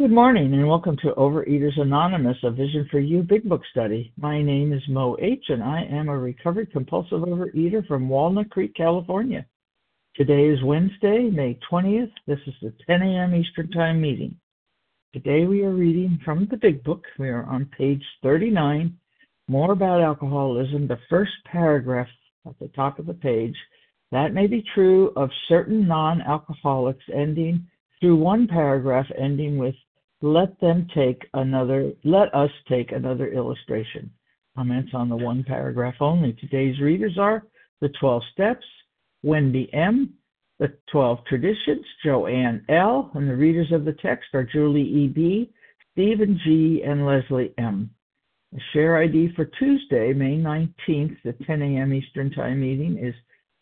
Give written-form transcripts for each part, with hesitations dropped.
Good morning and welcome to Overeaters Anonymous, a Vision for You Big Book study. My name is Mo H. and I am a recovered compulsive overeater from Walnut Creek, California. Today is Wednesday, May 20th. This is the 10 a.m. Eastern Time meeting. Today we are reading from the Big Book. We are on page 39, More About Alcoholism, the first paragraph at the top of the page. That may be true of certain non-alcoholics, ending through one paragraph ending with let us take another illustration. Comments on the one paragraph only. Today's readers are the 12 Steps, Wendy M., the 12 Traditions, Joanne L., and the readers of the text are Julie E.B., Stephen G., and Leslie M. The share ID for Tuesday, May 19th, the 10 a.m. Eastern Time meeting is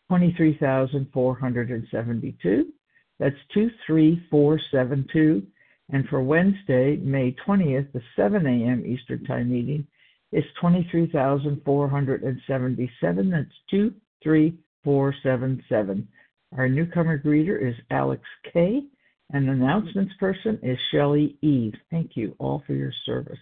23,472. That's 23472. And for Wednesday, May 20th, the 7 a.m. Eastern Time meeting is 23,477. That's 23477. Our newcomer greeter is Alex K. And the announcements person is Shelley Eve. Thank you all for your service.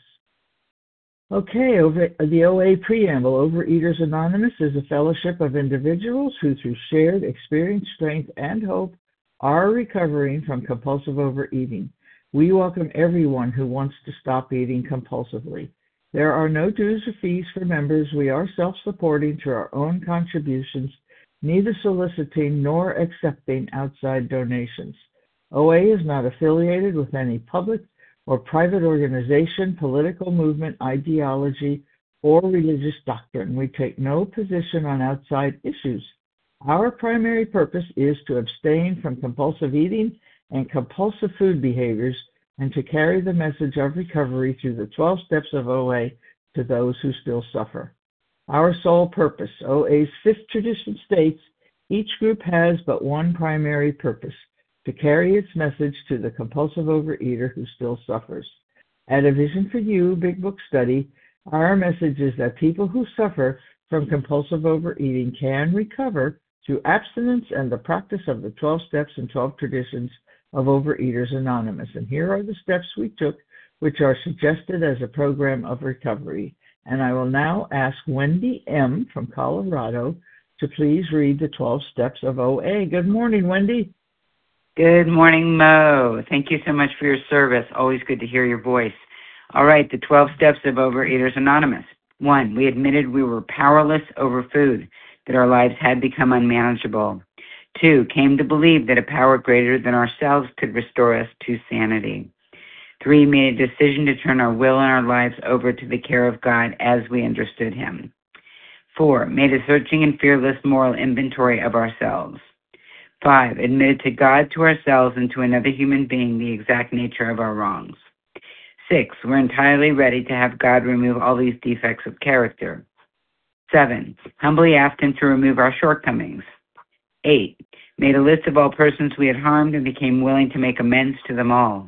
Okay, over the OA Preamble. Overeaters Anonymous is a fellowship of individuals who, through shared experience, strength, and hope, are recovering from compulsive overeating. We welcome everyone who wants to stop eating compulsively. There are no dues or fees for members. We are self-supporting through our own contributions, neither soliciting nor accepting outside donations. OA is not affiliated with any public or private organization, political movement, ideology, or religious doctrine. We take no position on outside issues. Our primary purpose is to abstain from compulsive eating and compulsive food behaviors, and to carry the message of recovery through the 12 steps of OA to those who still suffer. Our sole purpose, OA's fifth tradition states, each group has but one primary purpose, to carry its message to the compulsive overeater who still suffers. At A Vision for You Big Book study, our message is that people who suffer from compulsive overeating can recover through abstinence and the practice of the 12 steps and 12 traditions of Overeaters Anonymous. And here are the steps we took, which are suggested as a program of recovery. And I will now ask Wendy M. from Colorado to please read the 12 steps of OA. Good morning, Wendy. Good morning, Mo. Thank you so much for your service. Always good to hear your voice. All right, the 12 steps of Overeaters Anonymous. 1, we admitted we were powerless over food, that our lives had become unmanageable. 2, came to believe that a power greater than ourselves could restore us to sanity. 3, made a decision to turn our will and our lives over to the care of God as we understood Him. 4, made a searching and fearless moral inventory of ourselves. 5, admitted to God, to ourselves, and to another human being the exact nature of our wrongs. 6, we're entirely ready to have God remove all these defects of character. 7, humbly asked Him to remove our shortcomings. 8, made a list of all persons we had harmed and became willing to make amends to them all.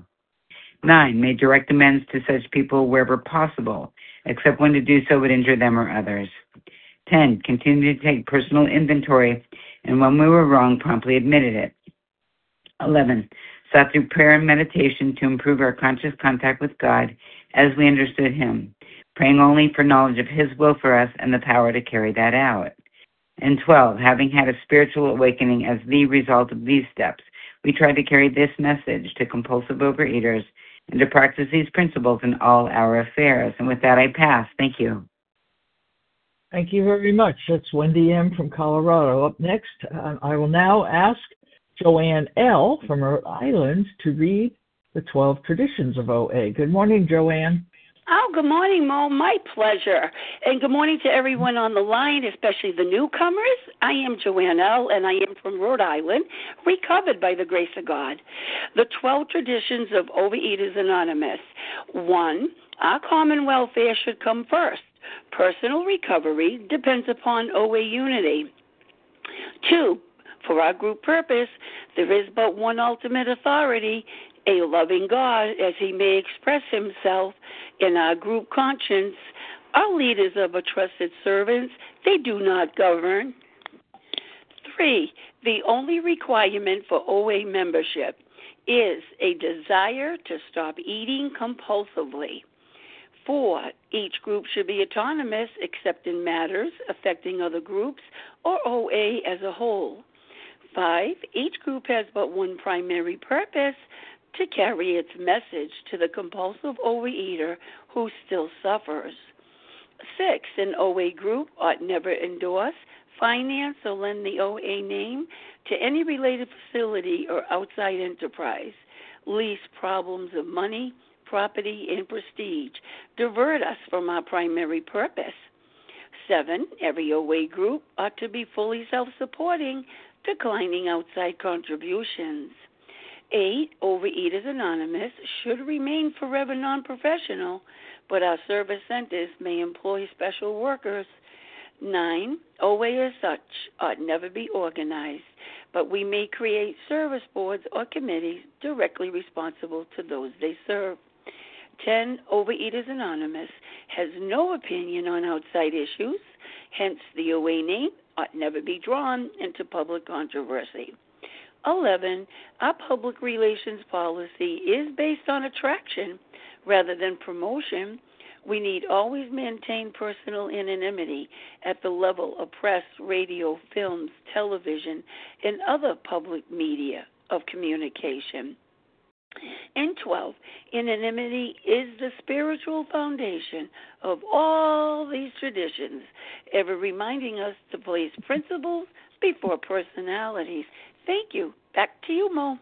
9, made direct amends to such people wherever possible, except when to do so would injure them or others. 10, continued to take personal inventory, and when we were wrong, promptly admitted it. 11, sought through prayer and meditation to improve our conscious contact with God as we understood Him, praying only for knowledge of His will for us and the power to carry that out. And 12, having had a spiritual awakening as the result of these steps, we tried to carry this message to compulsive overeaters and to practice these principles in all our affairs. And with that, I pass. Thank you. Thank you very much. That's Wendy M. from Colorado. Up next, I will now ask Joanne L. from Rhode Island to read the 12 Traditions of OA. Good morning, Joanne. Oh, good morning, Mo. My pleasure. And good morning to everyone on the line, especially the newcomers. I am Joanne L., and I am from Rhode Island, recovered by the grace of God. The 12 Traditions of Overeaters Anonymous. 1, our common welfare should come first. Personal recovery depends upon OA unity. 2, for our group purpose, there is but one ultimate authority, a loving God, as He may express Himself in our group conscience. Our leaders are but trusted servants. They do not govern. 3, the only requirement for OA membership is a desire to stop eating compulsively. 4, each group should be autonomous except in matters affecting other groups or OA as a whole. 5, each group has but one primary purpose, to carry its message to the compulsive overeater who still suffers. 6, an OA group ought never endorse, finance, or lend the OA name to any related facility or outside enterprise, lest problems of money, property, and prestige divert us from our primary purpose. 7, every OA group ought to be fully self-supporting, declining outside contributions. 8, Overeaters Anonymous should remain forever non-professional, but our service centers may employ special workers. 9, OA as such ought never be organized, but we may create service boards or committees directly responsible to those they serve. 10, Overeaters Anonymous has no opinion on outside issues, hence the OA name ought never be drawn into public controversy. 11, our public relations policy is based on attraction rather than promotion. We need always maintain personal anonymity at the level of press, radio, films, television, and other public media of communication. And 12, anonymity is the spiritual foundation of all these traditions, ever reminding us to place principles before personalities. Thank you. Back to you, Mo.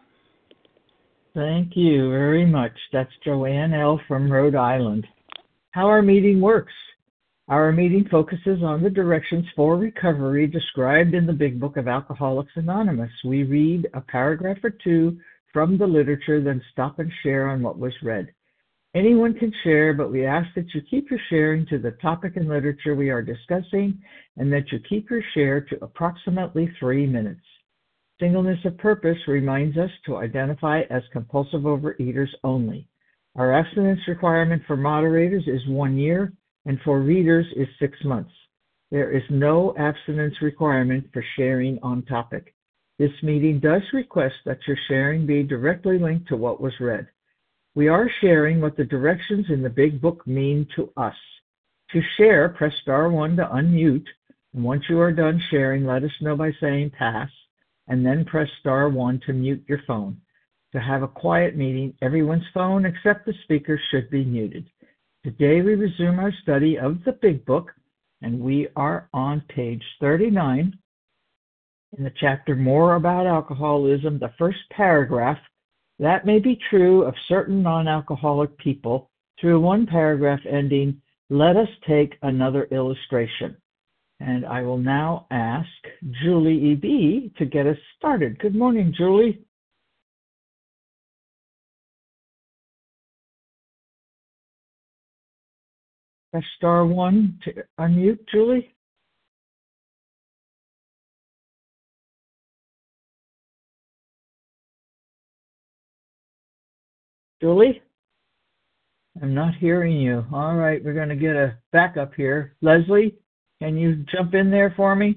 Thank you very much. That's Joanne L. from Rhode Island. How our meeting works. Our meeting focuses on the directions for recovery described in the Big Book of Alcoholics Anonymous. We read a paragraph or two from the literature, then stop and share on what was read. Anyone can share, but we ask that you keep your sharing to the topic and literature we are discussing, and that you keep your share to approximately 3 minutes. Singleness of purpose reminds us to identify as compulsive overeaters only. Our abstinence requirement for moderators is 1 year, and for readers is 6 months. There is no abstinence requirement for sharing on topic. This meeting does request that your sharing be directly linked to what was read. We are sharing what the directions in the Big Book mean to us. To share, press star 1 to unmute, and once you are done sharing, let us know by saying pass, and then press star 1 to mute your phone. To have a quiet meeting, everyone's phone except the speaker should be muted. Today we resume our study of the Big Book, and we are on page 39 in the chapter More About Alcoholism, the first paragraph. That may be true of certain non-alcoholic people, through one paragraph ending, let us take another illustration. And I will now ask Julie E.B. to get us started. Good morning, Julie. Press star 1 to unmute, Julie. Julie? I'm not hearing you. All right, we're going to get a backup here. Leslie, can you jump in there for me?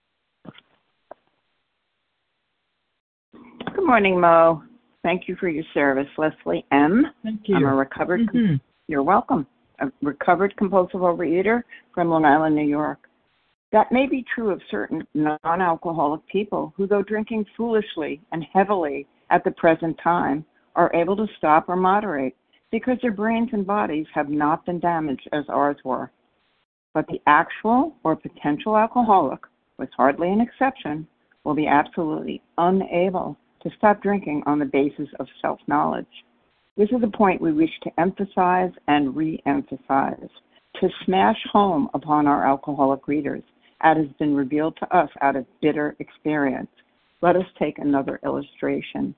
Good morning, Mo. Thank you for your service. Leslie M. Thank you. I'm a recovered, You're welcome. A recovered compulsive overeater from Long Island, New York. That may be true of certain non-alcoholic people who, though drinking foolishly and heavily at the present time, are able to stop or moderate because their brains and bodies have not been damaged as ours were. But the actual or potential alcoholic, with hardly an exception, will be absolutely unable to stop drinking on the basis of self-knowledge. This is a point we wish to emphasize and re-emphasize, to smash home upon our alcoholic readers, as has been revealed to us out of bitter experience. Let us take another illustration.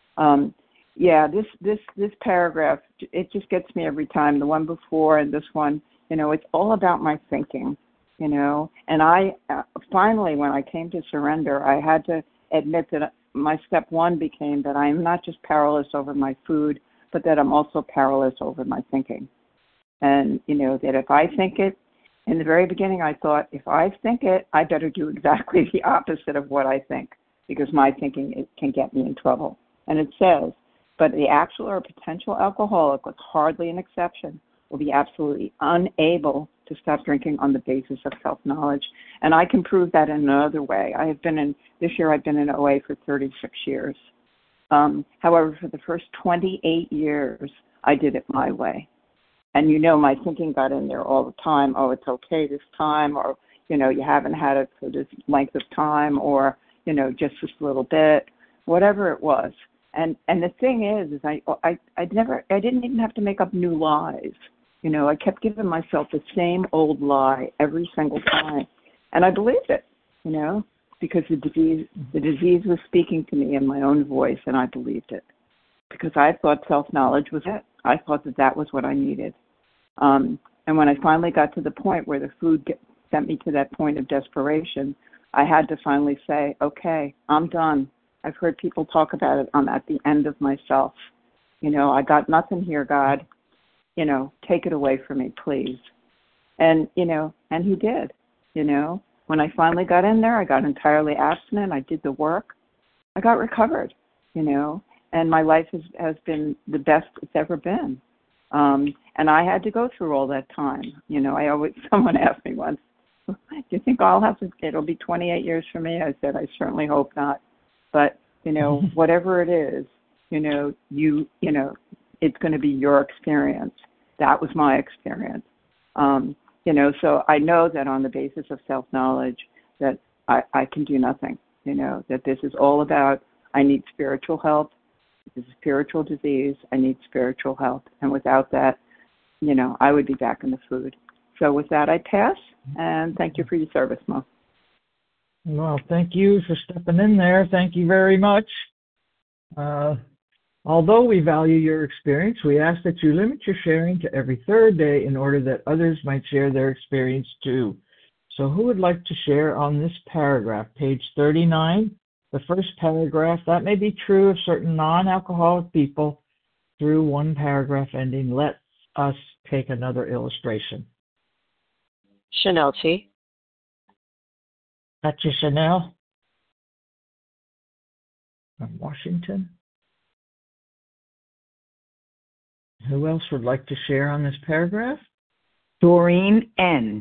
This paragraph, it just gets me every time. The one before and this one, it's all about my thinking, And I finally, when I came to surrender, I had to admit that my step 1 became that I am not just powerless over my food, but that I'm also powerless over my thinking. And, that if I think it, in the very beginning I thought, if I think it, I better do exactly the opposite of what I think, because my thinking can get me in trouble. And it says, But the actual or potential alcoholic, with hardly an exception, will be absolutely unable to stop drinking on the basis of self-knowledge. And I can prove that in another way. This year I've been in OA for 36 years. However, for the first 28 years, I did it my way. And my thinking got in there all the time. Oh, it's okay this time, or, you haven't had it for this length of time, or, just this little bit, whatever it was. And the thing is I didn't even have to make up new lies. I kept giving myself the same old lie every single time. And I believed it, because the disease was speaking to me in my own voice, and I believed it. Because I thought self-knowledge was it. I thought that was what I needed. And when I finally got to the point where the food sent me to that point of desperation, I had to finally say, okay, I'm done. I've heard people talk about it. I'm at the end of myself. I got nothing here, God. Take it away from me, please. And he did. When I finally got in there, I got entirely abstinent. I did the work. I got recovered, and my life has been the best it's ever been. And I had to go through all that time. Someone asked me once, do you think it'll be 28 years for me? I said, I certainly hope not. But, whatever it is, it's going to be your experience. That was my experience. So I know that on the basis of self-knowledge that I can do nothing, that this is all about, I need spiritual help. This is a spiritual disease. I need spiritual help. And without that, I would be back in the food. So with that, I pass, and thank you for your service, Mo. Well, thank you for stepping in there. Thank you very much. Although we value your experience, we ask that you limit your sharing to every third day in order that others might share their experience too. So who would like to share on this paragraph, page 39, the first paragraph? That may be true of certain non-alcoholic people through one paragraph ending. Let us take another illustration. Chanel T. That's you, Chanel from Washington. Who else would like to share on this paragraph? Doreen N.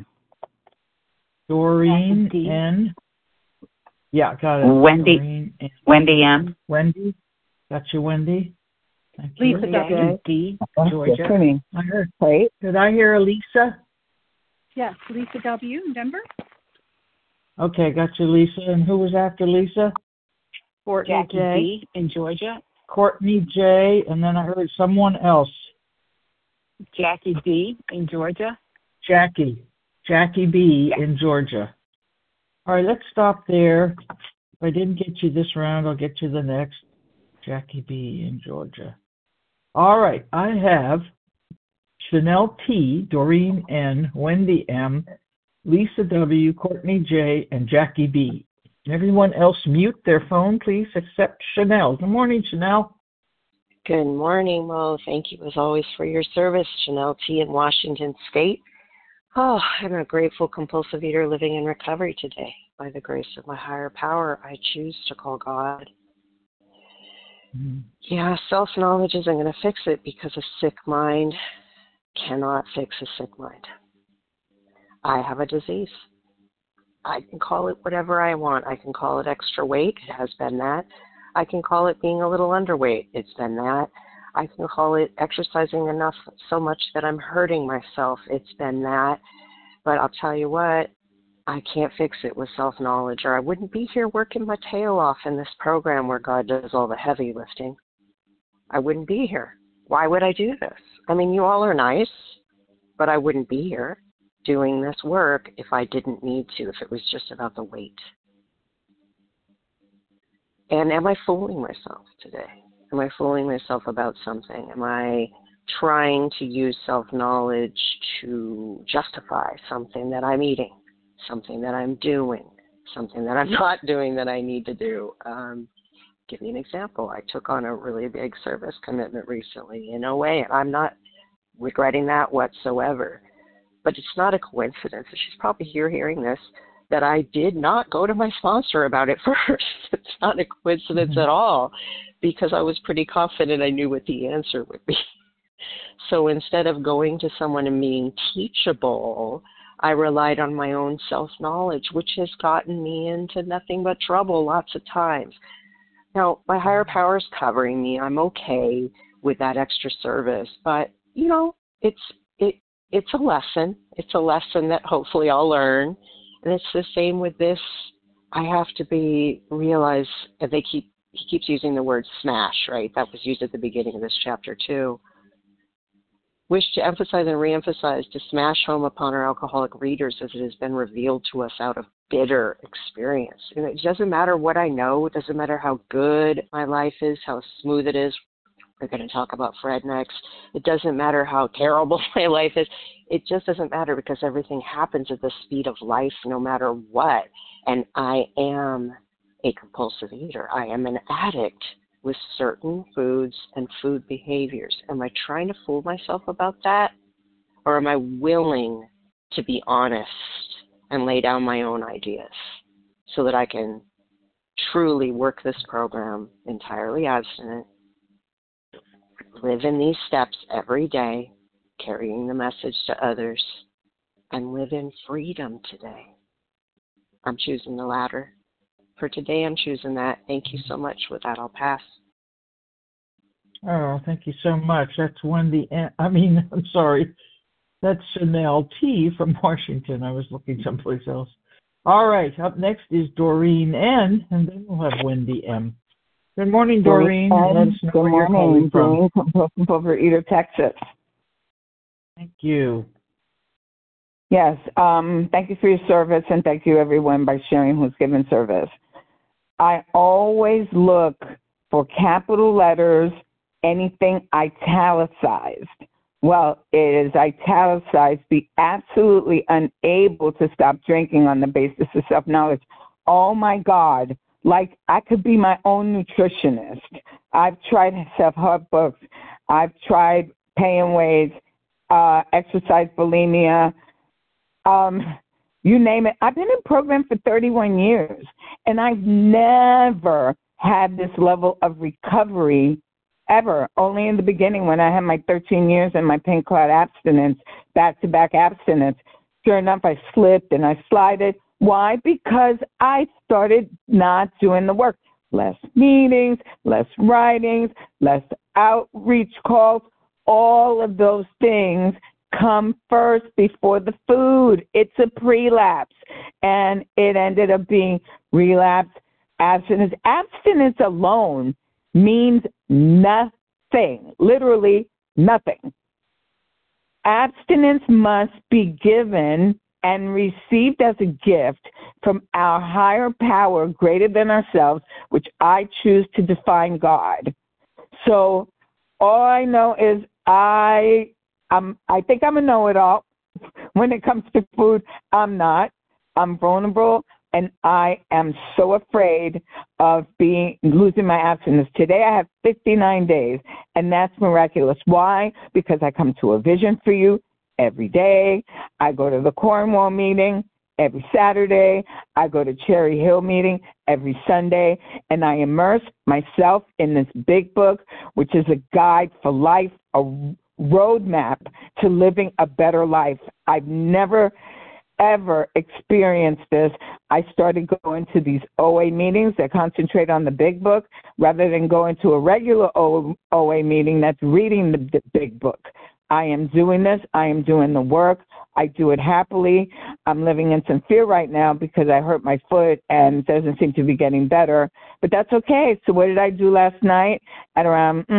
Doreen N. Yeah, got it. Wendy M. Wendy. Got you, Wendy. Thank you. Lisa W. D. Georgia. I heard. Wait. Did I hear a Lisa? Yes, Lisa W. in Denver. Okay, got you, Lisa. And who was after Lisa? Courtney J. D. in Georgia. Courtney J. And then I heard someone else. Jackie D. in Georgia. Jackie B. in Georgia. All right, let's stop there. If I didn't get you this round, I'll get you the next. Jackie B. in Georgia. All right, I have Chanel T., Doreen N., Wendy M., Lisa W., Courtney J., and Jackie B. Can everyone else mute their phone, please, except Chanel? Good morning, Chanel. Good morning, Mo. Thank you, as always, for your service. Chanel T. in Washington State. Oh, I'm a grateful compulsive eater living in recovery today. By the grace of my higher power, I choose to call God. Yeah, self-knowledge isn't going to fix it because a sick mind cannot fix a sick mind. I have a disease. I can call it whatever I want. I can call it extra weight. It has been that. I can call it being a little underweight. It's been that. I can call it exercising enough so much that I'm hurting myself. It's been that. But I'll tell you what, I can't fix it with self-knowledge, or I wouldn't be here working my tail off in this program where God does all the heavy lifting. I wouldn't be here. Why would I do this? I mean, you all are nice, but I wouldn't be here doing this work if I didn't need to, if it was just about the weight. And am I fooling myself today? Am I fooling myself about something? Am I trying to use self-knowledge to justify something that I'm eating, something that I'm doing, something that I'm not doing that I need to do? Give you an example. I took on a really big service commitment recently in OA, and I'm not regretting that whatsoever. But it's not a coincidence. She's probably here hearing this. that I did not go to my sponsor about it first. It's not a coincidence at all, because I was pretty confident I knew what the answer would be. So instead of going to someone and being teachable, I relied on my own self-knowledge, which has gotten me into nothing but trouble lots of times. Now, my higher power is covering me. I'm okay with that extra service. But, you know, it's a lesson. It's a lesson that hopefully I'll learn. And it's the same with this. I have to realize, and he keeps using the word smash, right? That was used at the beginning of this chapter too. Wish to emphasize and reemphasize, to smash home upon our alcoholic readers as it has been revealed to us out of bitter experience. And it doesn't matter what I know. It doesn't matter how good my life is, how smooth it is. We're going to talk about Fred next. It doesn't matter how terrible my life is. It just doesn't matter, because everything happens at the speed of life no matter what. And I am a compulsive eater. I am an addict with certain foods and food behaviors. Am I trying to fool myself about that? Or am I willing to be honest and lay down my own ideas so that I can truly work this program entirely abstinent, live in these steps every day, carrying the message to others, and live in freedom today? I'm choosing the latter. For today, I'm choosing that. Thank you so much. With that, I'll pass. Oh, thank you so much. That's Wendy. I'm sorry. That's Chanel T. from Washington. I was looking someplace else. All right. Up next is Doreen N., and then we'll have Wendy M. Good morning, Doreen. Let us know Good where you're calling morning. from. Doreen from Overeater, Texas. Thank you. Yes. Thank you for your service, and thank you, everyone, by sharing who's given service. I always look for capital letters, anything italicized. Well, it is italicized, be absolutely unable to stop drinking on the basis of self-knowledge. Oh, my God. Like, I could be my own nutritionist. I've tried self-help books. I've tried paying weights, exercise bulimia, you name it. I've been in program for 31 years, and I've never had this level of recovery ever. Only in the beginning, when I had my 13 years and my pink cloud abstinence, back-to-back abstinence. Sure enough, I slipped and I slided. Why? Because I started not doing the work. Less meetings, less writings, less outreach calls. All of those things come first before the food. It's a prelapse. And it ended up being relapse, abstinence. Abstinence alone means nothing, literally nothing. Abstinence must be given and received as a gift from our higher power greater than ourselves, which I choose to define God. So all I know is I think I'm a know-it-all. When it comes to food, I'm not. I'm vulnerable, and I am so afraid of losing my abstinence. Today I have 59 days, and that's miraculous. Why? Because I come to a Vision for You every day. I go to the Cornwall meeting every Saturday. I go to Cherry Hill meeting every Sunday, and I immerse myself in this big book, which is a guide for life, a roadmap to living a better life. I've never, ever experienced this. I started going to these OA meetings that concentrate on the big book rather than going to a regular OA meeting that's reading the big book. I am doing this. I am doing the work. I do it happily. I'm living in some fear right now because I hurt my foot and it doesn't seem to be getting better. But that's okay. So what did I do last night at around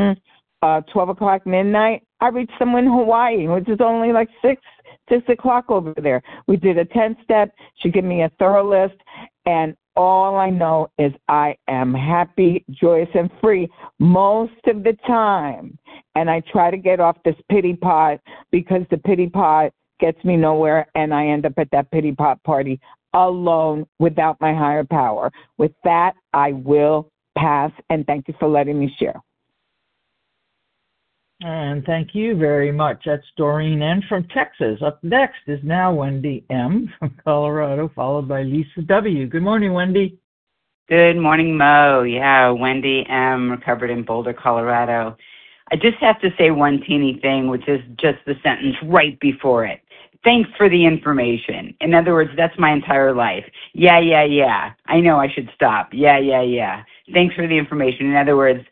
12 o'clock midnight? I reached someone in Hawaii, which is only like 6 o'clock over there. We did a 10-step. She gave me a thorough list, and all I know is I am happy, joyous, and free most of the time. And I try to get off this pity pot because the pity pot gets me nowhere, and I end up at that pity pot party alone without my higher power. With that, I will pass, and thank you for letting me share. And thank you very much. That's Doreen N. from Texas. Up next is now Wendy M. from Colorado, followed by Lisa W. Good morning, Wendy. Good morning, Mo. Yeah, Wendy M., recovered in Boulder, Colorado. I just have to say one teeny thing, which is just the sentence right before it. Thanks for the information. In other words, that's my entire life. Yeah. I know I should stop. Yeah. Thanks for the information. In other words,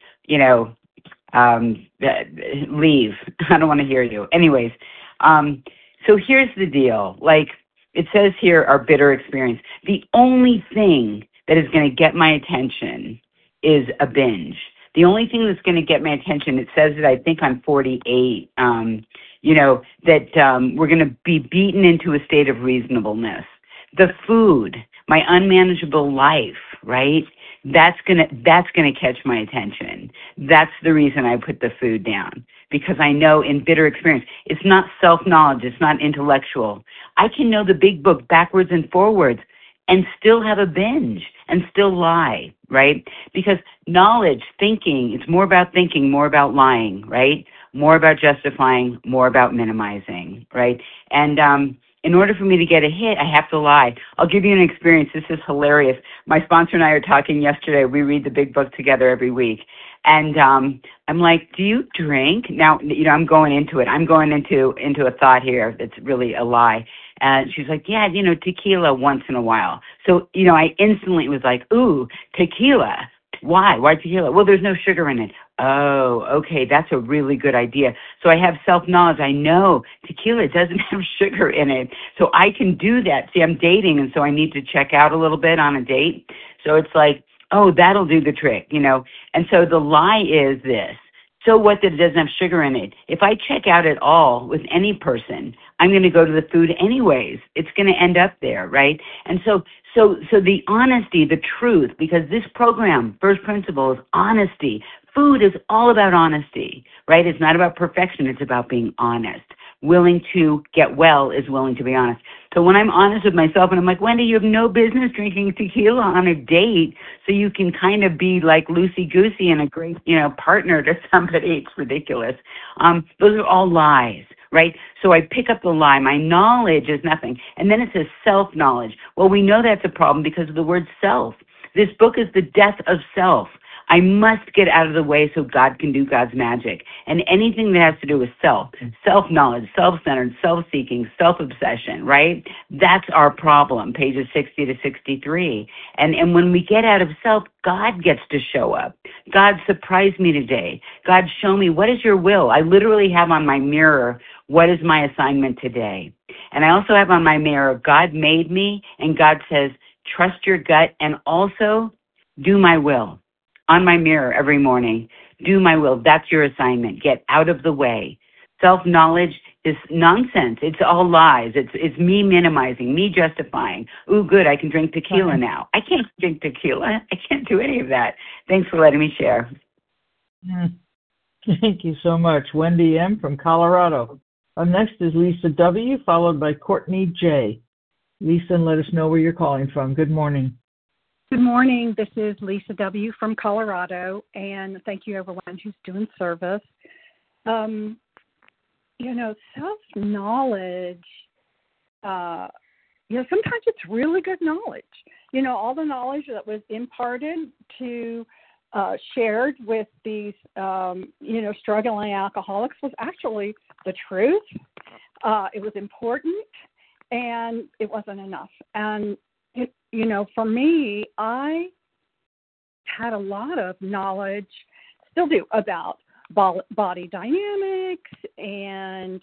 leave. I don't want to hear you. Anyways, so here's the deal. Like it says here, our bitter experience. The only thing that is going to get my attention is a binge. The only thing that's going to get my attention, it says that I think on 48, that we're going to be beaten into a state of reasonableness. The food, my unmanageable life, right? That's gonna catch my attention. That's the reason I put the food down, because I know in bitter experience, it's not self-knowledge, it's not intellectual. I can know the big book backwards and forwards and still have a binge and still lie, right? Because knowledge, thinking, it's more about thinking, more about lying, right? More about justifying, more about minimizing, right? And in order for me to get a hit, I have to lie. I'll give you an experience. This is hilarious. My sponsor and I are talking yesterday. We read the big book together every week. And I'm like, do you drink? Now, I'm going into it. I'm going into a thought here that's really a lie. And she's like, yeah, tequila once in a while. So, I instantly was like, ooh, tequila. Why? Why tequila? Well, there's no sugar in it. Oh, okay, that's a really good idea. So I have self-knowledge. I know tequila doesn't have sugar in it. So I can do that. See, I'm dating, and so I need to check out a little bit on a date. So it's like, oh, that'll do the trick, And so the lie is this. So what that it doesn't have sugar in it? If I check out at all with any person, I'm going to go to the food anyways. It's going to end up there, right? And so the honesty, the truth, because this program, First Principle, is honesty. Food is all about honesty, right? It's not about perfection. It's about being honest. Willing to get well is willing to be honest. So when I'm honest with myself and I'm like, Wendy, you have no business drinking tequila on a date, so you can kind of be like loosey-goosey and a great, partner to somebody. It's ridiculous. Those are all lies, right? So I pick up the lie. My knowledge is nothing. And then it says self-knowledge. Well, we know that's a problem because of the word self. This book is the death of self. I must get out of the way so God can do God's magic. And anything that has to do with self-knowledge, self-centered, self-seeking, self-obsession, right? That's our problem, pages 60 to 63. And when we get out of self, God gets to show up. God surprised me today. God, show me, what is your will? I literally have on my mirror, what is my assignment today? And I also have on my mirror, God made me, and God says, trust your gut and also do my will. On my mirror every morning, do my will. That's your assignment. Get out of the way. Self-knowledge is nonsense. It's all lies. It's me minimizing, me justifying. Ooh, good, I can drink tequila now. I can't drink tequila. I can't do any of that. Thanks for letting me share. Thank you so much. Wendy M. from Colorado. Up next is Lisa W., followed by Courtney J. Lisa, let us know where you're calling from. Good morning. Good morning. This is Lisa W. from Colorado, and thank you everyone who's doing service. Self-knowledge, sometimes it's really good knowledge. All the knowledge that was imparted to, shared with these, struggling alcoholics was actually the truth. It was important, and it wasn't enough. And for me, I had a lot of knowledge, still do, about body dynamics and,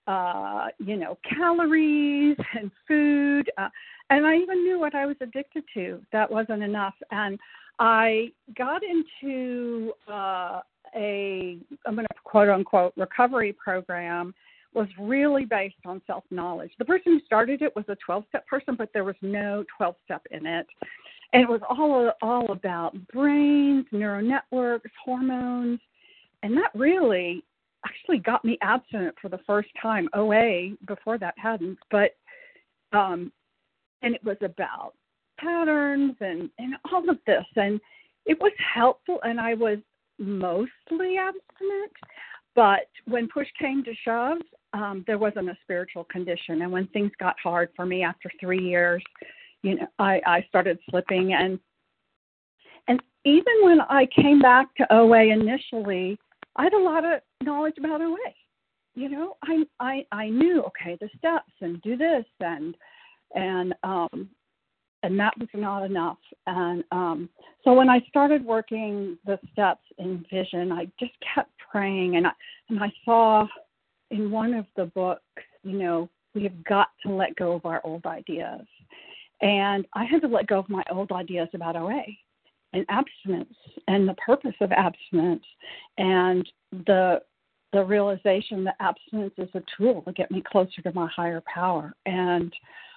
calories and food. And I even knew what I was addicted to. That wasn't enough. And I got into I'm going to quote unquote recovery program, was really based on self-knowledge. The person who started it was a 12-step person, but there was no 12-step in it. And it was all about brains, neural networks, hormones. And that really actually got me abstinent for the first time. OA, before that hadn't. But, and it was about patterns and all of this. And it was helpful, and I was mostly abstinent. But when push came to shove, there wasn't a spiritual condition. And when things got hard for me after 3 years, I started slipping. And even when I came back to OA initially, I had a lot of knowledge about OA. I knew, okay, the steps and do this and that was not enough. And so when I started working the steps in vision, I just kept praying, and I saw in one of the books, we have got to let go of our old ideas. And I had to let go of my old ideas about OA and abstinence and the purpose of abstinence and the realization that abstinence is a tool to get me closer to my higher power. And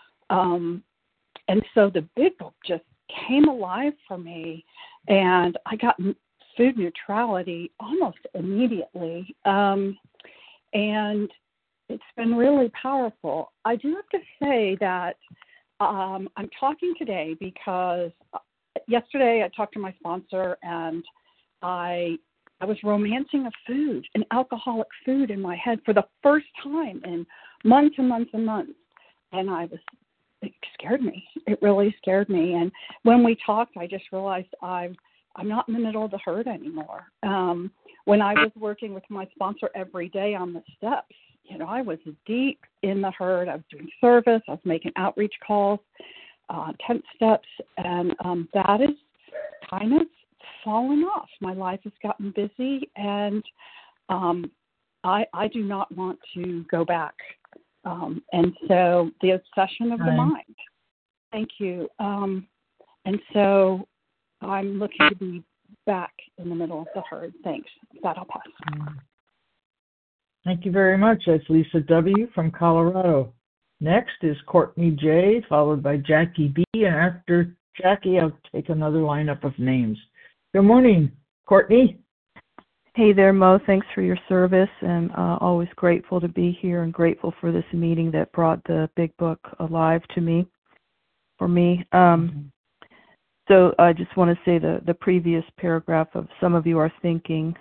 so the big book just came alive for me, and I got food neutrality almost immediately. And it's been really powerful. I do have to say that I'm talking today because yesterday I talked to my sponsor, and I was romancing a food, an alcoholic food in my head for the first time in months and months and months. And it scared me. It really scared me. And when we talked, I just realized I'm not in the middle of the herd anymore. When I was working with my sponsor every day on the steps, I was deep in the herd. I was doing service. I was making outreach calls, 10 steps, and that is kind of fallen off. My life has gotten busy, and I do not want to go back. And so the obsession of the mind. Thank you. And so I'm looking to be back in the middle of the herd. Thanks. That'll pass. Thank you very much. That's Lisa W. from Colorado. Next is Courtney J., followed by Jackie B. And after Jackie, I'll take another lineup of names. Good morning, Courtney. Hey there, Mo. Thanks for your service, and always grateful to be here and grateful for this meeting that brought the big book alive to me, for me. So I just want to say the previous paragraph of some of you are thinking,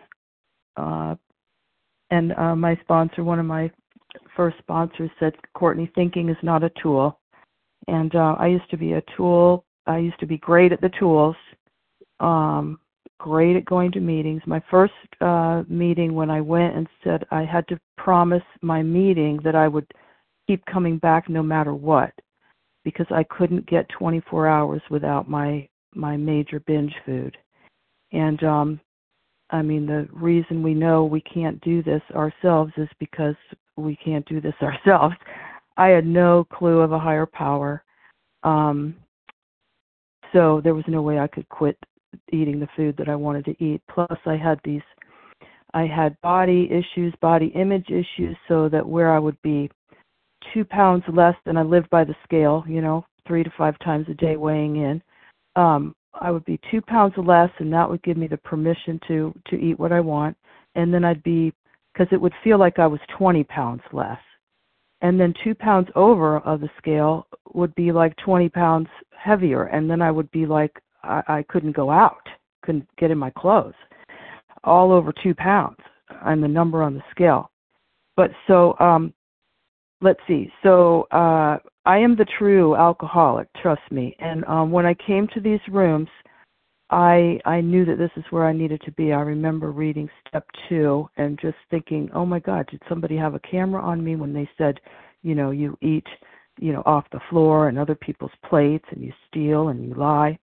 and my sponsor, one of my first sponsors said, Courtney, thinking is not a tool. And I used to be a tool. I used to be great at the tools, great at going to meetings. My first meeting, when I went and said I had to promise my meeting that I would keep coming back no matter what, because I couldn't get 24 hours without my major binge food. And the reason we know we can't do this ourselves is because we can't do this ourselves. I had no clue of a higher power. So there was no way I could quit eating the food that I wanted to eat. Plus I had body issues, body image issues, so that where I would be 2 pounds less than I lived by the scale, 3 to 5 times a day weighing in. I would be 2 pounds less, and that would give me the permission to eat what I want. And then because it would feel like I was 20 pounds less. And then 2 pounds over of the scale would be like 20 pounds heavier. And then I would be like, I couldn't go out, couldn't get in my clothes, all over 2 pounds. I'm the number on the scale. But so, let's see. So I am the true alcoholic, trust me. And when I came to these rooms, I knew that this is where I needed to be. I remember reading step 2 and just thinking, oh my God, did somebody have a camera on me when they said, you eat, off the floor and other people's plates, and you steal and you lie.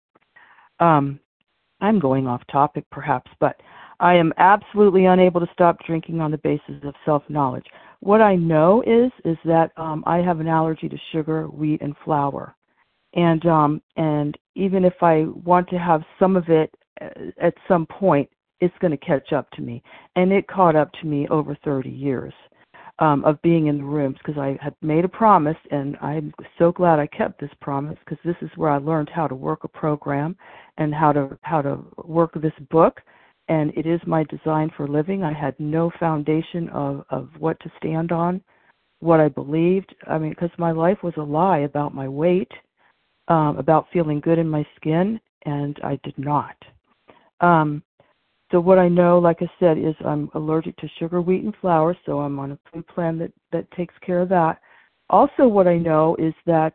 I'm going off topic perhaps, but I am absolutely unable to stop drinking on the basis of self-knowledge. What I know is that I have an allergy to sugar, wheat, and flour. And even if I want to have some of it at some point, it's going to catch up to me. And it caught up to me over 30 years of being in the rooms, because I had made a promise, and I'm so glad I kept this promise, because this is where I learned how to work a program and how to work this book. And it is my design for living. I had no foundation of what to stand on, what I believed. Because my life was a lie about my weight, about feeling good in my skin, and I did not. So what I know, like I said, is I'm allergic to sugar, wheat, and flour, so I'm on a food plan that takes care of that. Also, what I know is that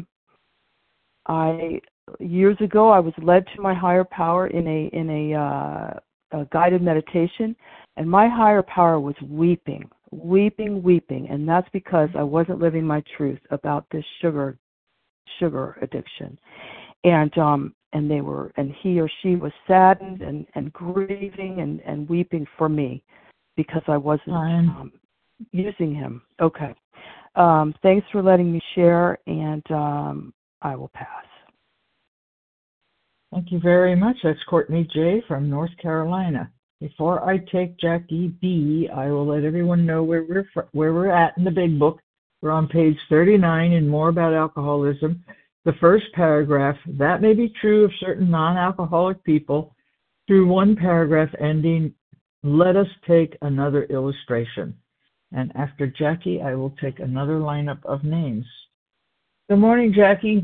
years ago I was led to my higher power in a guided meditation, and my higher power was weeping, and that's because I wasn't living my truth about this sugar addiction. And he or she was saddened and grieving and weeping for me because I wasn't using him. Okay. Thanks for letting me share, and I will pass. Thank you very much. That's Courtney J. from North Carolina. Before I take Jackie B., I will let everyone know where we're at in the Big Book. We're on page 39 in More About Alcoholism. The first paragraph, that may be true of certain non-alcoholic people, through one paragraph ending, let us take another illustration. And after Jackie, I will take another lineup of names. Good morning, Jackie.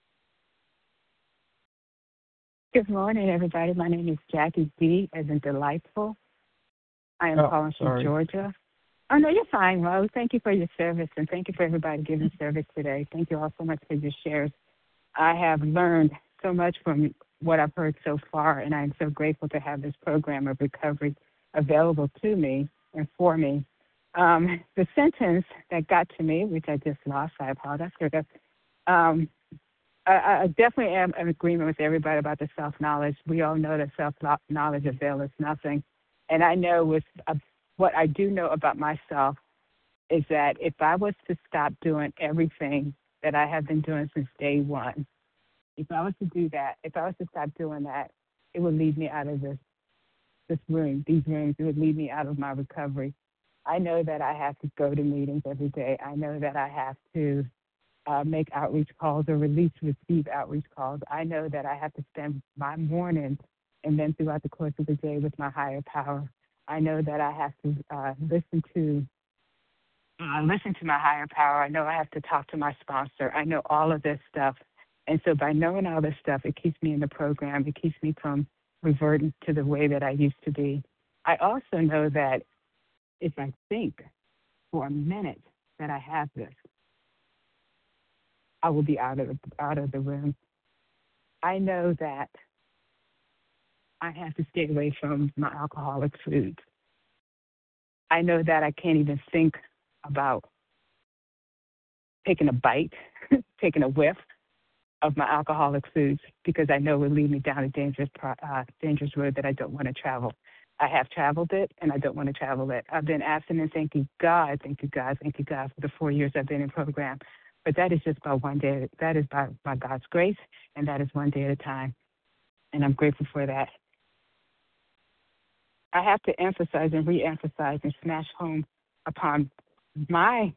Good morning, everybody. My name is Jackie B., as in delightful. I am calling from Georgia. Oh, no, you're fine, Mo. Thank you for your service, and thank you for everybody giving service today. Thank you all so much for your shares. I have learned so much from what I've heard so far, and I'm so grateful to have this program of recovery available to me and for me. The sentence that got to me, which I just lost, I apologize for that. I definitely am in agreement with everybody about the self-knowledge. We all know that self-knowledge avails nothing. And I know what I do know about myself is that if I was to stop doing everything that I have been doing since day one, if I was to do that, if I was to stop doing that, it would lead me out of these rooms. It would lead me out of my recovery. I know that I have to go to meetings every day. I know that I have to make outreach calls or receive outreach calls. I know that I have to spend my morning and then throughout the course of the day with my higher power. I know that I have to listen to my higher power. I know I have to talk to my sponsor. I know all of this stuff. And so by knowing all this stuff, it keeps me in the program. It keeps me from reverting to the way that I used to be. I also know that if I think for a minute that I have this, I will be out of the room. I know that I have to stay away from my alcoholic foods. I know that I can't even think about taking a bite, taking a whiff of my alcoholic foods, because I know it will lead me down a dangerous road that I don't want to travel. I have traveled it, and I don't want to travel it. I've been abstinent, thank you God, for the 4 years I've been in program. But that is just by one day. That is by God's grace, and that is one day at a time. And I'm grateful for that. I have to emphasize and re-emphasize and smash home upon myself,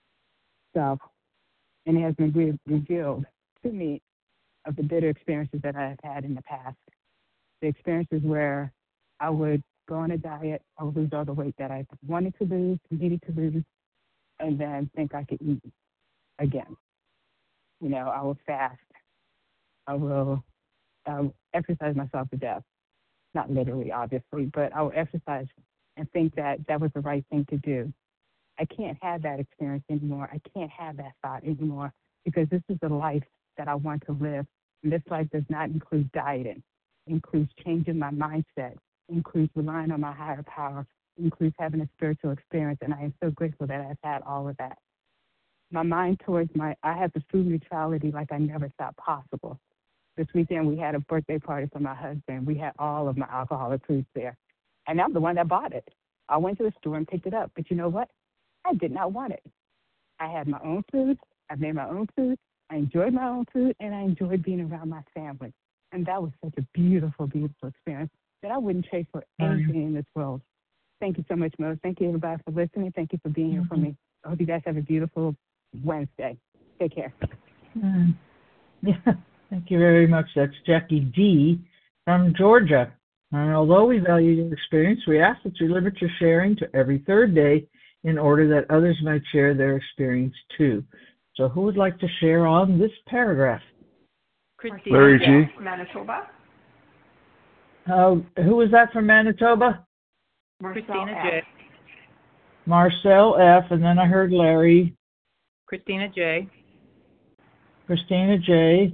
and it has been revealed to me of the bitter experiences that I have had in the past. The experiences where I would go on a diet, I would lose all the weight that I wanted to lose, needed to lose, and then think I could eat again. I will fast. I will exercise myself to death. Not literally, obviously, but I will exercise and think that that was the right thing to do. I can't have that experience anymore. I can't have that thought anymore, because this is the life that I want to live. And this life does not include dieting. It includes changing my mindset. It includes relying on my higher power. It includes having a spiritual experience. And I am so grateful that I've had all of that. My mind towards I have the food neutrality like I never thought possible. This weekend we had a birthday party for my husband. We had all of my alcoholic foods there. And I'm the one that bought it. I went to the store and picked it up. But you know what? I did not want it. I had my own food. I made my own food. I enjoyed my own food, and I enjoyed being around my family. And that was such a beautiful, beautiful experience that I wouldn't trade for anything in this world. Thank you so much, Mo. Thank you, everybody, for listening. Thank you for being here for me. I hope you guys have a beautiful Wednesday. Take care. Yeah, thank you very much. That's Jackie D. from Georgia. And although we value your experience, we ask that you limit your sharing to every third day in order that others might share their experience too. So who would like to share on this paragraph? Christina, Larry G. Manitoba. Who was that from Manitoba? Christina J. Marcel F. And then I heard Larry. Christina J. Christina J.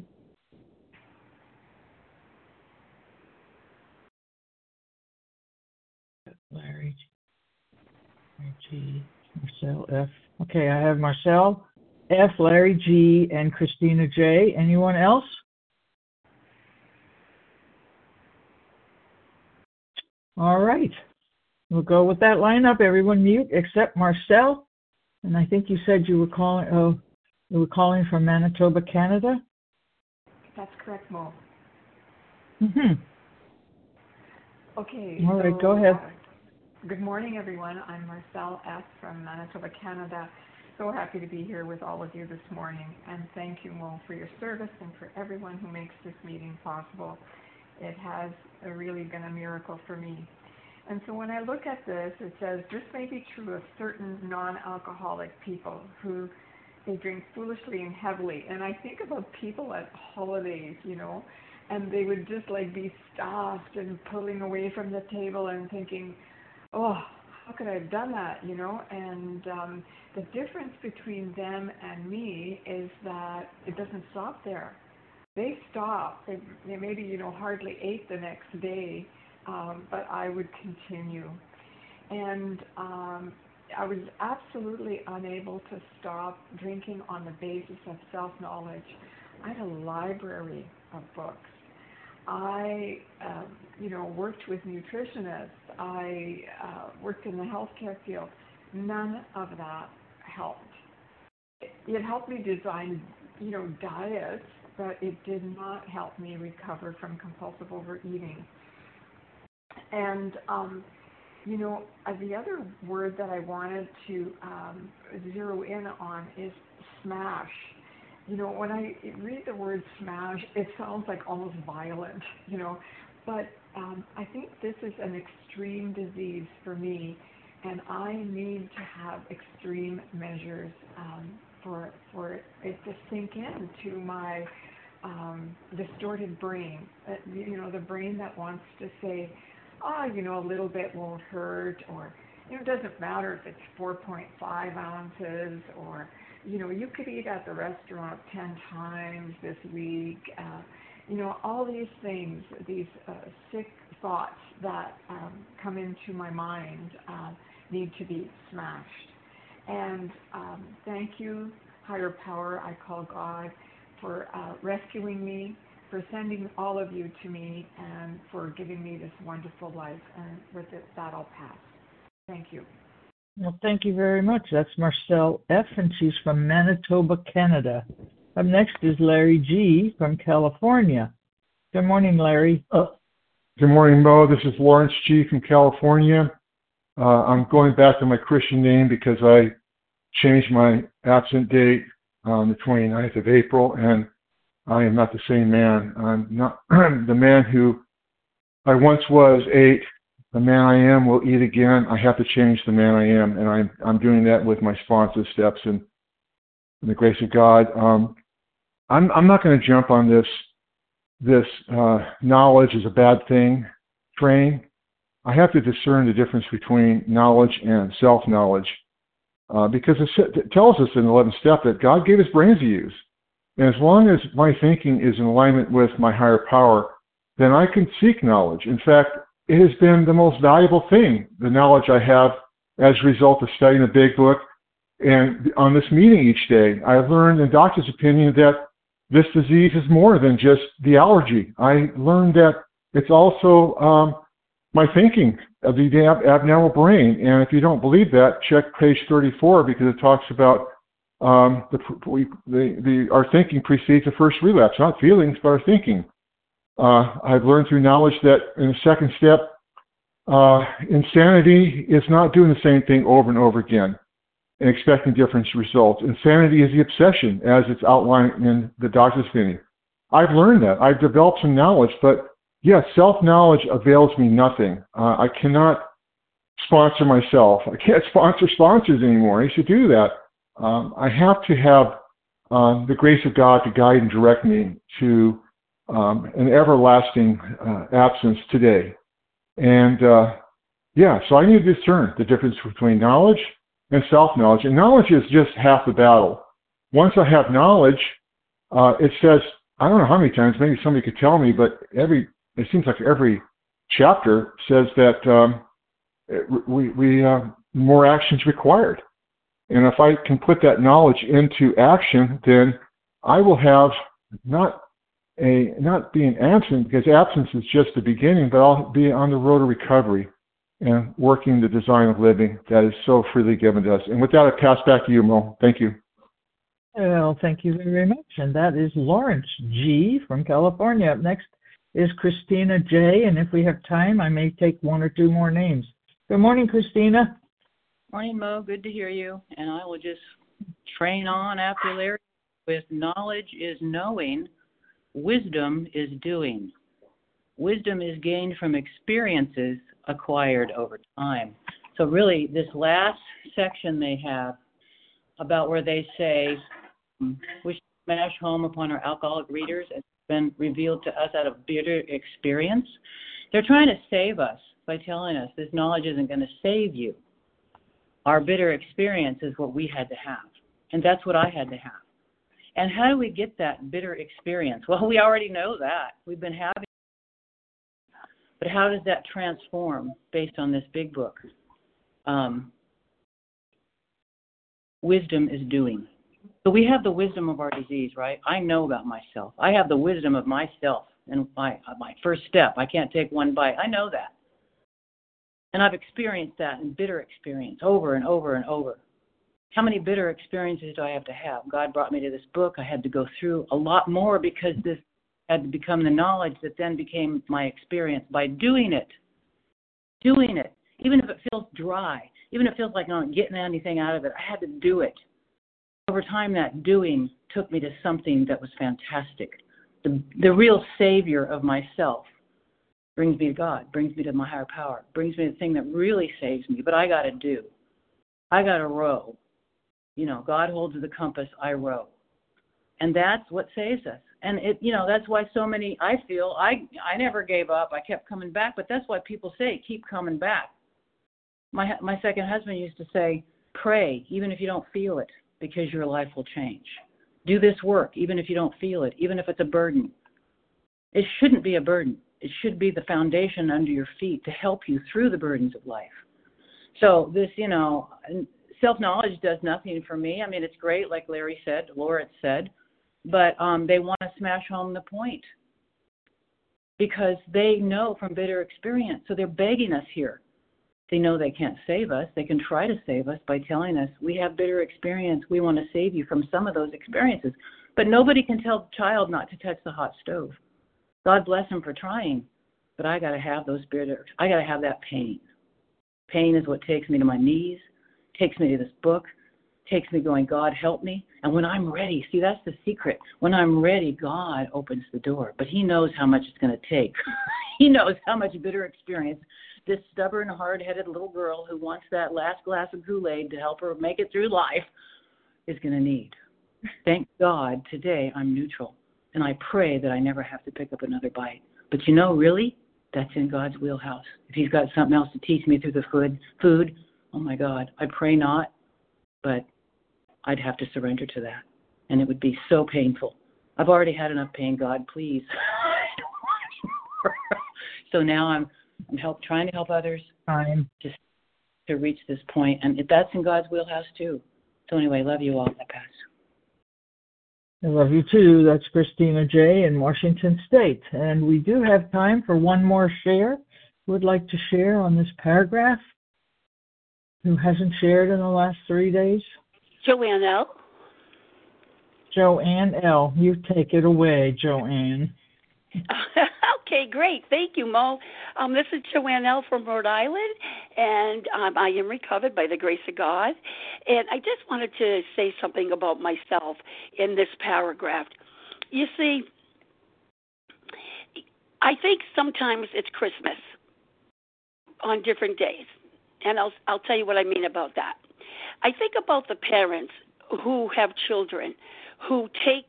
Larry G. Marcel F. Okay, I have Marcel F., Larry G., and Christina J. Anyone else? All right. We'll go with that lineup. Everyone mute except Marcel. And I think you said you were calling from Manitoba, Canada? That's correct, Mo. Mm-hmm. Okay. All right, go ahead. Good morning, everyone. I'm Marcel S. from Manitoba, Canada. So happy to be here with all of you this morning. And thank you, Mo, for your service and for everyone who makes this meeting possible. It has really been a miracle for me. And so when I look at this, it says, this may be true of certain non-alcoholic people who they drink foolishly and heavily. And I think about people at holidays, and they would just like be stuffed and pulling away from the table and thinking, oh, how could I have done that, And the difference between them and me is that it doesn't stop there. They stop. They maybe, hardly ate the next day, but I would continue. And I was absolutely unable to stop drinking on the basis of self-knowledge. I had a library of books. I, worked with nutritionists. I worked in the healthcare field. None of that helped. It helped me design, diets, but it did not help me recover from compulsive overeating. And, the other word that I wanted to zero in on is smash. When I read the word smash, it sounds like almost violent, but I think this is an extreme disease for me, and I need to have extreme measures for it to sink into my distorted brain, the brain that wants to say, a little bit won't hurt, or, it doesn't matter if it's 4.5 ounces, or, you could eat at the restaurant 10 times this week, all these things, these sick thoughts that come into my mind need to be smashed. And thank you, higher power, I call God, for rescuing me, for sending all of you to me, and for giving me this wonderful life. And with it, that I'll pass. Thank you. Well, thank you very much. That's Marcel F., and she's from Manitoba, Canada. Up next is Larry G. from California. Good morning, Larry. Good morning, Mo. This is Lawrence G. from California. I'm going back to my Christian name because I changed my absent date on the 29th of April, and I am not the same man. I'm not the man who I once was, ate. The man I am will eat again. I have to change the man I am, and I'm doing that with my sponsor steps and the grace of God. I'm not going to jump on this knowledge is a bad thing train. I have to discern the difference between knowledge and self-knowledge, because it tells us in the 11th step that God gave us brains to use. And as long as my thinking is in alignment with my higher power, then I can seek knowledge. In fact, it has been the most valuable thing, the knowledge I have as a result of studying the Big Book. And on this meeting each day, I learned, in doctor's opinion, that this disease is more than just the allergy. I learned that it's also my thinking of the abnormal brain. And if you don't believe that, check page 34, because it talks about our thinking precedes the first relapse, not feelings, but our thinking. I've learned through knowledge that in the second step, insanity is not doing the same thing over and over again and expecting different results. Insanity is the obsession, as it's outlined in the doctor's opinion. I've learned that. I've developed some knowledge, but yes, self-knowledge avails me nothing. I cannot sponsor myself. I can't sponsor sponsors anymore. I used to do that. I have to have the grace of God to guide and direct me to an everlasting absence today. And so I need to discern the difference between knowledge and self-knowledge. And knowledge is just half the battle. Once I have knowledge, it says, I don't know how many times, maybe somebody could tell me, but it seems like every chapter says that more action's required. And if I can put that knowledge into action, then I will have not being absent, because absence is just the beginning, but I'll be on the road to recovery and working the design of living that is so freely given to us. And with that, I pass back to you, Mo. Thank you. Well, thank you very much. And that is Lawrence G. from California. Up next is Christina J. And if we have time, I may take one or two more names. Good morning, Christina. Morning, Mo. Good to hear you. And I will just train on after Larry with knowledge is knowing, wisdom is doing. Wisdom is gained from experiences acquired over time. So really, this last section they have about where they say, we should smash home upon our alcoholic readers, it's been revealed to us out of bitter experience. They're trying to save us by telling us this knowledge isn't going to save you. Our bitter experience is what we had to have, and that's what I had to have. And how do we get that bitter experience? Well, we already know that. We've been having it. But how does that transform based on this big book? Wisdom is doing. So we have the wisdom of our disease, right? I know about myself. I have the wisdom of myself and my first step. I can't take one bite. I know that. And I've experienced that in bitter experience over and over and over. How many bitter experiences do I have to have? God brought me to this book. I had to go through a lot more because this had to become the knowledge that then became my experience by doing it. Doing it. Even if it feels dry, even if it feels like I'm not getting anything out of it, I had to do it. Over time, that doing took me to something that was fantastic. The real savior of myself brings me to God, brings me to my higher power, brings me to the thing that really saves me. But I got to do. I got to row. You know, God holds the compass, I row. And that's what saves us. And that's why so many, I feel, I never gave up. I kept coming back, but that's why people say, keep coming back. My second husband used to say, pray, even if you don't feel it, because your life will change. Do this work, even if you don't feel it, even if it's a burden. It shouldn't be a burden. It should be the foundation under your feet to help you through the burdens of life. So this, self-knowledge does nothing for me. I mean, it's great, like Larry said, Laura said, but they want to smash home the point because they know from bitter experience. So they're begging us here. They know they can't save us. They can try to save us by telling us, we have bitter experience. We want to save you from some of those experiences. But nobody can tell the child not to touch the hot stove. God bless him for trying, but I got to have those bitter, I got to have that pain. Pain is what takes me to my knees, takes me to this book, takes me going, God, help me. And when I'm ready, see, that's the secret. When I'm ready, God opens the door. But he knows how much it's going to take. He knows how much bitter experience this stubborn, hard-headed little girl who wants that last glass of Kool-Aid to help her make it through life is going to need. Thank God today I'm neutral. And I pray that I never have to pick up another bite. But really, that's in God's wheelhouse. If he's got something else to teach me through the food, oh my God, I pray not, but I'd have to surrender to that. And it would be so painful. I've already had enough pain, God, please. So now I'm trying to help others just to reach this point. And that's in God's wheelhouse too. So anyway, love you all. I pass. I love you too. That's Christina J. in Washington State. And we do have time for one more share. Who would like to share on this paragraph? Who hasn't shared in the last 3 days? Joanne L. Joanne L. You take it away, Joanne. Okay, great. Thank you, Mo. This is Joanne L. from Rhode Island, and I am recovered by the grace of God. And I just wanted to say something about myself in this paragraph. You see, I think sometimes it's Christmas on different days, and I'll tell you what I mean about that. I think about the parents who have children who take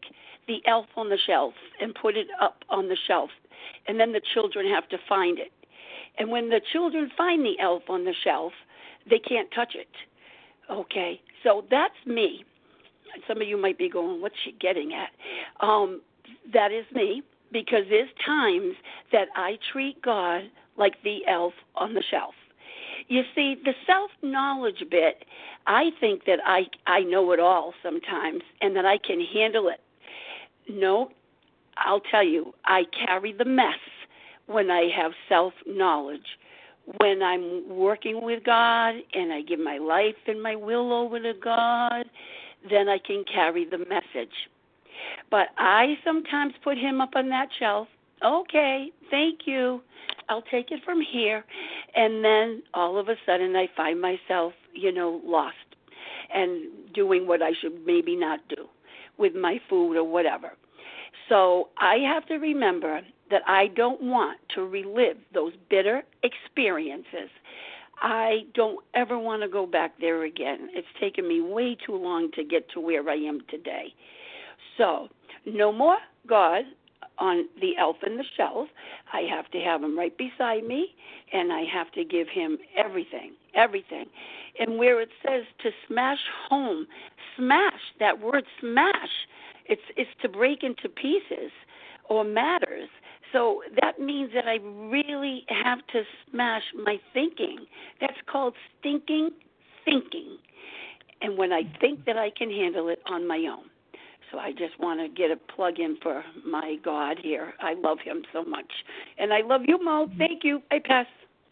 the elf on the shelf and put it up on the shelf. And then the children have to find it. And when the children find the elf on the shelf, they can't touch it. Okay? So that's me. Some of you might be going, what's she getting at? That is me, because there's times that I treat God like the elf on the shelf. You see, the self-knowledge bit, I think that I know it all sometimes and that I can handle it. No, I'll tell you, I carry the mess when I have self-knowledge. When I'm working with God and I give my life and my will over to God, then I can carry the message. But I sometimes put him up on that shelf. Okay, thank you. I'll take it from here. And then all of a sudden I find myself, lost and doing what I should maybe not do with my food or whatever. So I have to remember that I don't want to relive those bitter experiences. I don't ever want to go back there again. It's taken me way too long to get to where I am today. So no more God on the elf in the shelf. I have to have him right beside me, and I have to give him everything. And where it says to smash home, smash, that word smash, it's to break into pieces or matters. So that means that I really have to smash my thinking. That's called stinking thinking. And when I think that I can handle it on my own. So I just want to get a plug in for my God here. I love him so much. And I love you, Mo. Thank you. I pass.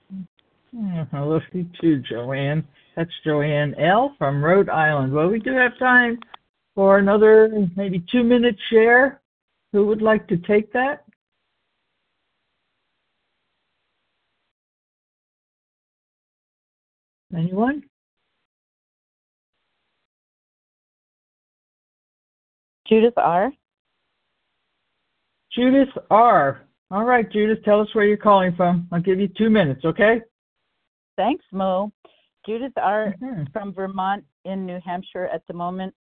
I love you too, Joanne. That's Joanne L. from Rhode Island. Well, we do have time for another maybe 2-minute share. Who would like to take that? Anyone? Judith R. Judith R. All right, Judith, tell us where you're calling from. I'll give you 2 minutes, okay? Thanks, Mo. Judith R. from Vermont in New Hampshire at the moment.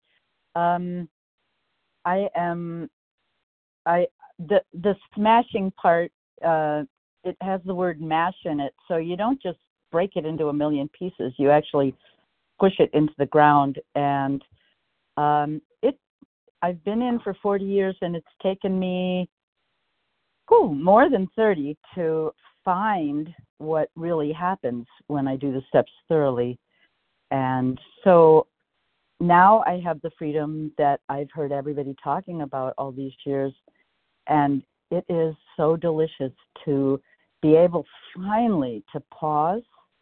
The smashing part, it has the word mash in it, so you don't just break it into a million pieces. You actually push it into the ground, and I've been in for 40 years, and it's taken me more than 30 to find what really happens when I do the steps thoroughly. And so now I have the freedom that I've heard everybody talking about all these years, and it is so delicious to be able finally to pause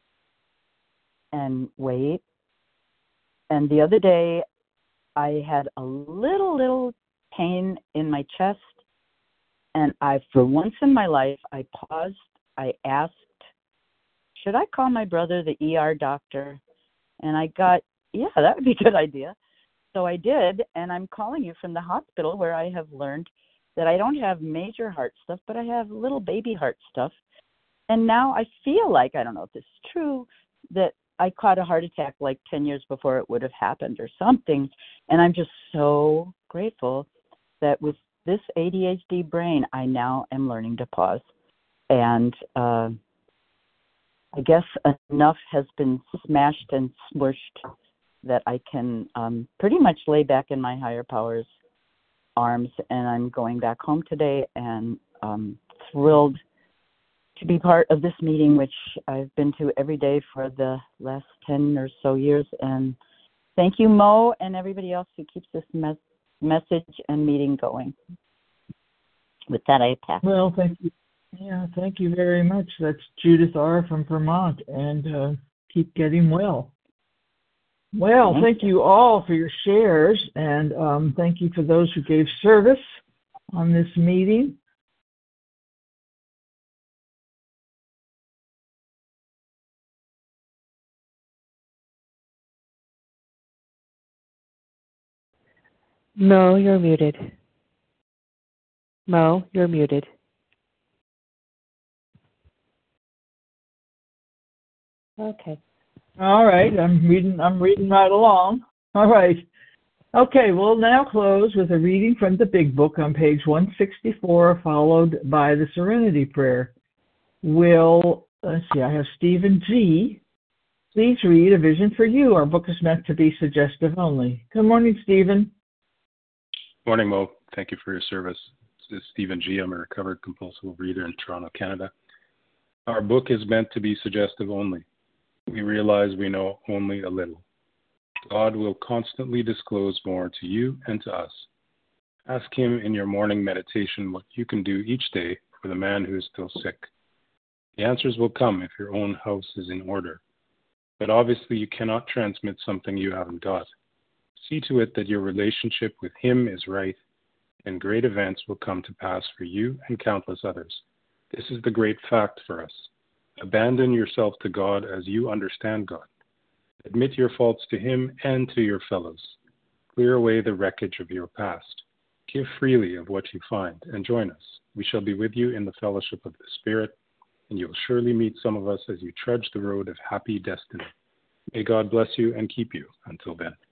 and wait. And the other day, I had a little pain in my chest, and for once in my life, I paused. I asked, should I call my brother, the ER doctor? And I got, yeah, that would be a good idea. So I did, and I'm calling you from the hospital where I have learned that I don't have major heart stuff, but I have little baby heart stuff. And now I feel like, I don't know if this is true, that I caught a heart attack like 10 years before it would have happened or something. And I'm just so grateful that with this ADHD brain, I now am learning to pause. And I guess enough has been smashed and smushed that I can pretty much lay back in my higher power's arms. And I'm going back home today and thrilled to be part of this meeting, which I've been to every day for the last 10 or so years. And thank you, Mo, and everybody else who keeps this message and meeting going. With that, I pass. Well, thank you. Yeah, thank you very much. That's Judith R. from Vermont, and keep getting well. Well, thank you all for your shares, and thank you for those who gave service on this meeting. Mo, you're muted. Mo, you're muted. Okay. All right, I'm reading right along. All right. Okay, we'll now close with a reading from the Big Book on page 164, followed by the Serenity Prayer. Let's see, I have Stephen G. Please read A Vision for You. Our book is meant to be suggestive only. Good morning, Stephen. Morning, Mo. Thank you for your service. This is Stephen G. I'm a recovered compulsive reader in Toronto, Canada. Our book is meant to be suggestive only. We realize we know only a little. God will constantly disclose more to you and to us. Ask Him in your morning meditation what you can do each day for the man who is still sick. The answers will come if your own house is in order. But obviously you cannot transmit something you haven't got. See to it that your relationship with Him is right, and great events will come to pass for you and countless others. This is the great fact for us. Abandon yourself to God as you understand God. Admit your faults to Him and to your fellows. Clear away the wreckage of your past. Give freely of what you find, and join us. We shall be with you in the fellowship of the Spirit, and you will surely meet some of us as you trudge the road of happy destiny. May God bless you and keep you until then.